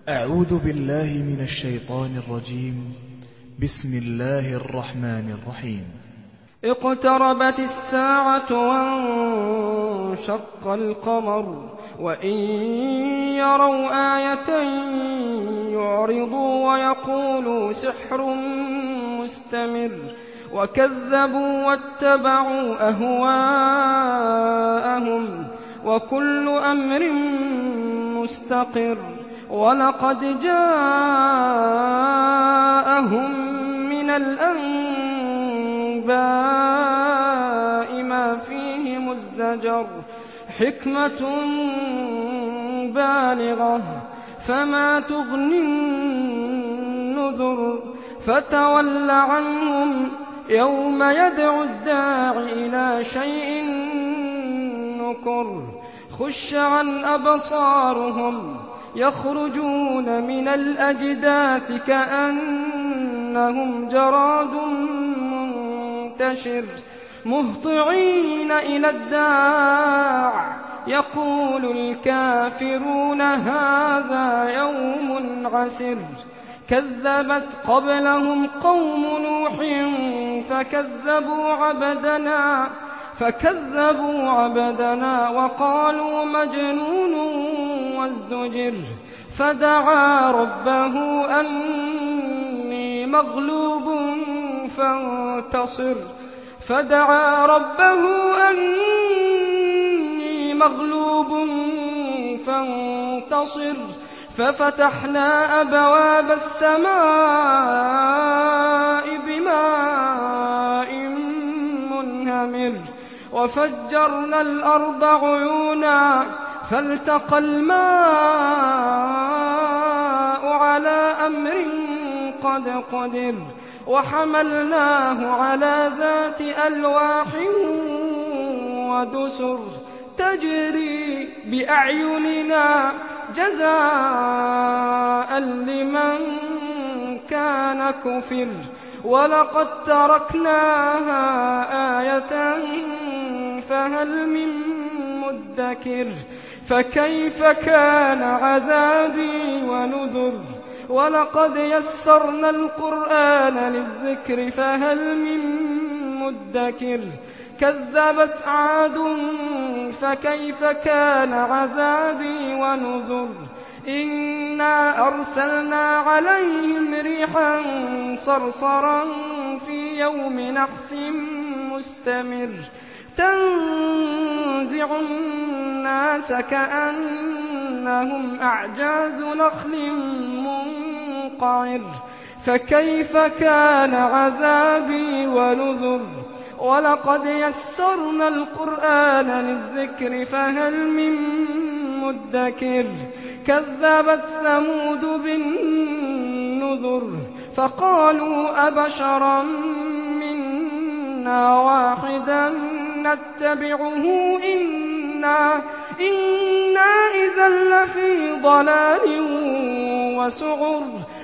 أعوذ بالله من الشيطان الرجيم. بسم الله الرحمن الرحيم. اقتربت الساعة وانشق القمر وإن يروا آية يعرضوا ويقولوا سحر مستمر وكذبوا واتبعوا أهواءهم وكل أمر مستقر ولقد جاءهم من الأنباء ما فيه مزدجر حكمة بالغة فما تغني النذر فتول عنهم يوم يدعو الداع إلى شيء نكر خش عن أبصارهم يخرجون من الأجداث كأنهم جراد منتشر مهطعين إلى الداع يقول الكافرون هذا يوم عسر كذبت قبلهم قوم نوح فكذبوا عبدنا وقالوا مجنون وازدجر فدعا ربه أني مغلوب فانتصر ففتحنا أبواب السماء بماء منهمر وفجرنا الأرض عيونا فالتقى الماء على أمر قد قدر وحملناه على ذات ألواح ودسر تجري بأعيننا جزاء لمن كان كفر ولقد تركناها آية فهل من مدكر فكيف كان عذابي ونذر ولقد يسرنا القرآن للذكر فهل من مدكر كذبت عاد فكيف كان عذابي ونذر إنا أرسلنا عليهم ريحا صرصرا في يوم نحس مستمر تنزع الناس كأنهم أعجاز نخل منقعر فكيف كان عذابي ونذر ولقد يسرنا القرآن للذكر فهل من مدكر كذبت ثمود بالنذر فقالوا أبشرا منا واحدا نتبعه إنا إذا لفي ضلال وسعر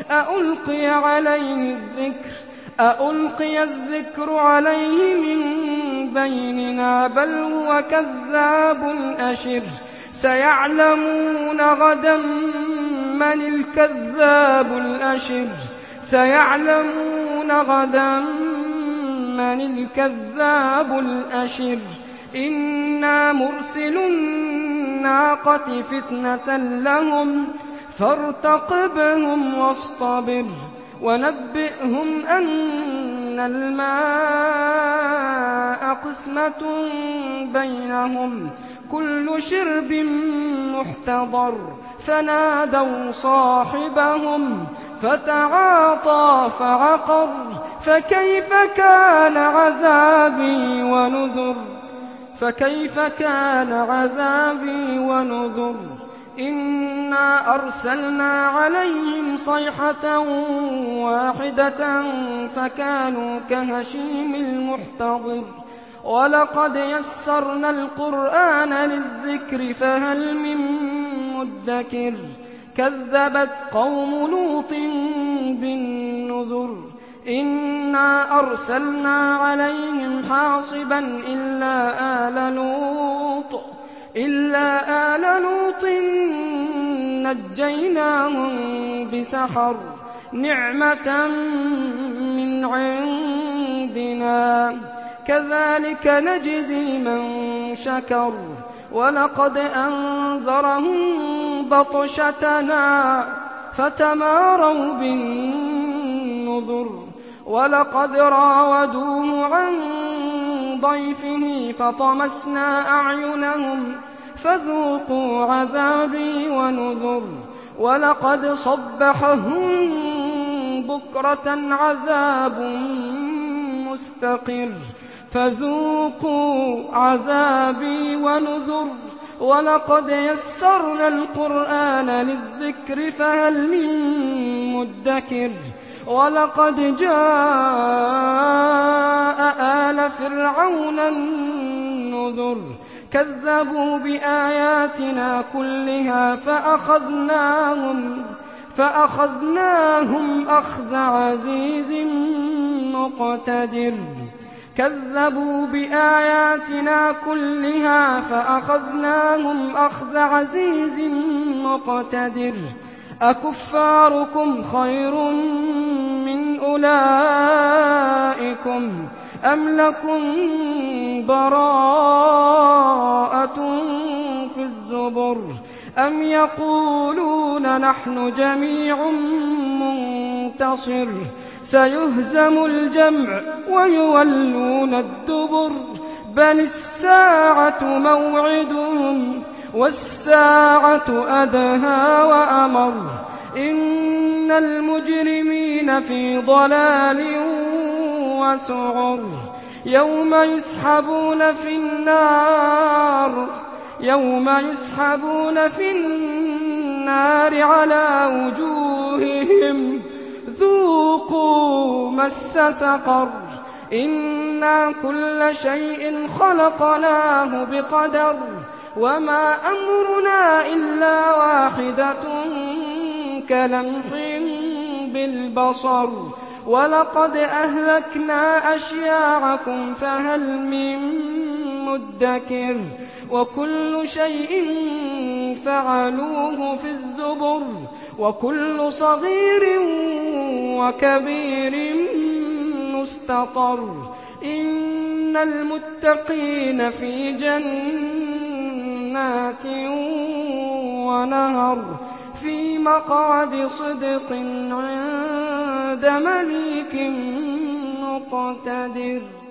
أألقي الذكر عليه من بيننا بل هو كذاب أشر سيعلمون غدا من الكذاب الأشر إنا مرسل الناقة فتنة لهم فارتقبهم واصطبر ونبئهم أن الماء قسمة بينهم كل شرب محتضر فنادوا صاحبهم فتعاطى فعقر فكيف كان عذابي ونذر إنا أرسلنا عليهم صيحة واحدة فكانوا كهشيم المحتضر ولقد يسرنا القرآن للذكر فهل من مدكر كذبت قوم لوط بالنذر إنا أرسلنا عليهم حاصبا إلا آل لوط نجيناهم بسحر نعمة من عندنا كذلك نجزي من شكر ولقد أنذرهم بطشتنا فتماروا بالنذر ولقد راودوه عن ضيفه فطمسنا أعينهم فذوقوا عذابي ونذر ولقد صبحهم بكرة عذاب مستقر فذوقوا عذابي ونذر ولقد يسرنا القرآن للذكر فهل من مدكر ولقد جاء آل فرعون النذر كذبوا بآياتنا كلها فأخذناهم أخذ عزيز مقتدر كذبوا بآياتنا كلها فأخذناهم أخذ عزيز مقتدر أكفاركم خير من أولئكم أم لكم براءة في الزبر أم يقولون نحن جميع منتصر سيهزم الجمع ويولون الدبر بل الساعة موعدهم والساعة أدهى وأمر إن المجرمين في ضلال وسعر يوم يسحبون في النار على وجوههم ذوقوا مس سقر إنا كل شيء خلقناه بقدر وما أمرنا إلا واحدة كلمح بالبصر ولقد أهلكنا أشياعكم فهل من مدكر وكل شيء فعلوه في الزبر وكل صغير وكبير مستطر إن المتقين في جنات ونهر في مقعد صدق عند مليك مقتدر